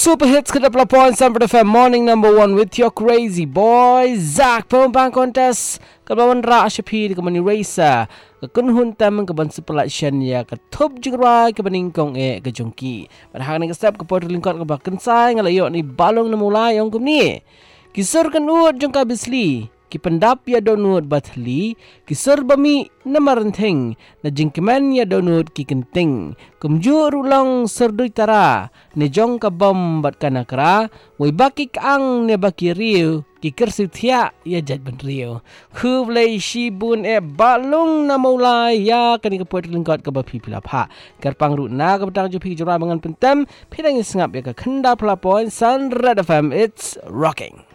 Super hits ke 80.9 FM Morning number 1 with your crazy boy Zach. Pembang kontes Kabawan Ra Ashapi Kamani Raisa Kunhun Tam Kaban Superlaction Ya Katup Jigrai Kabaningkong Kajungki Padahal ni step ke portal lingkot ke bakan sai ngalayok ni balong na mulai yang kum ni. Kisur kan uot jong kabisli ki pendap ya donut bathli kisur bami na maranteng na jingkeman ya donut ki kenting kumjur ulang serdui tara ne jong ka bom bat kanakra wai baki ang ne baki riu ki kersi thia ya jat ban riu khu blai shi bun balung na maulai ya kani ka pot lingkot ka ba phi pilapha karpang ru na ka batang ju phi jura mangan pentem phidang sngap ya ka khanda phlapon Sun Red FM. It's rocking.